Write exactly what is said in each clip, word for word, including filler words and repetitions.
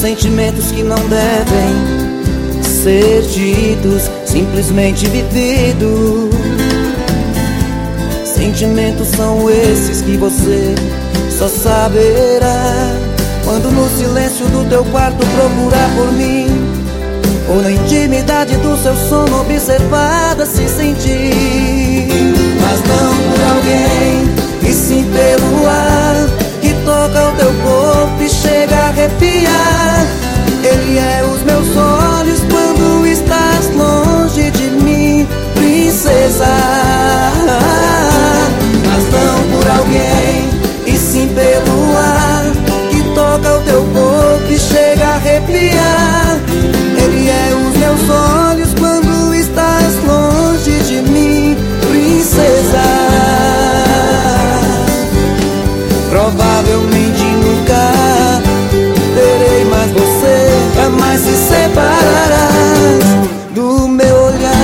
sentimentos que não devem ser ditos, simplesmente vividos. Sentimentos são esses que você só saberá quando no silêncio do teu quarto procurar por mim, ou na intimidade do seu sono observada se sentir. Mas não por alguém, e sim pelo ar que toca o teu corpo e chega a arrepiar. Ele é os meus olhos quando estás longe de mim, princesa. Mas não por alguém, e sim pelo ar que toca o teu corpo e chega a arrepiar. Ele é os meus olhos quando estás longe de mim, princesa. Provavelmente nunca terei mais você, jamais se separarás do meu olhar.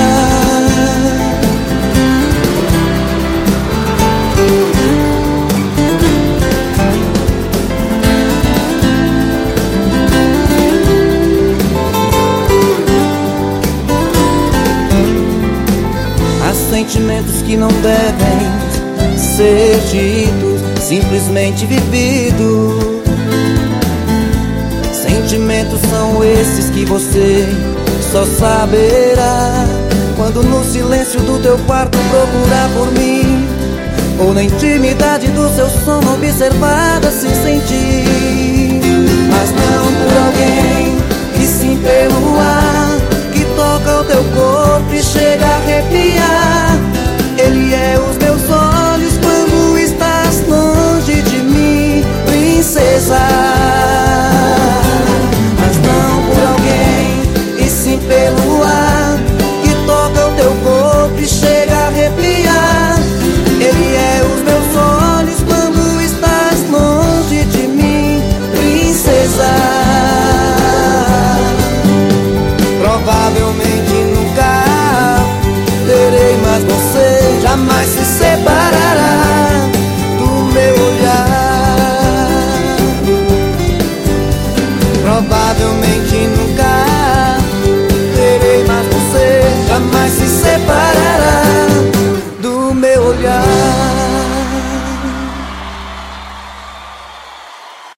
Há sentimentos que não devem ser ditos, simplesmente vividos. Sentimentos são esses que você só saberá quando no silêncio do teu quarto procurar por mim, ou na intimidade do seu sono observada se sentir. Mas não por alguém, e sim pelo ar que toca o teu corpo e chega a arrepiar.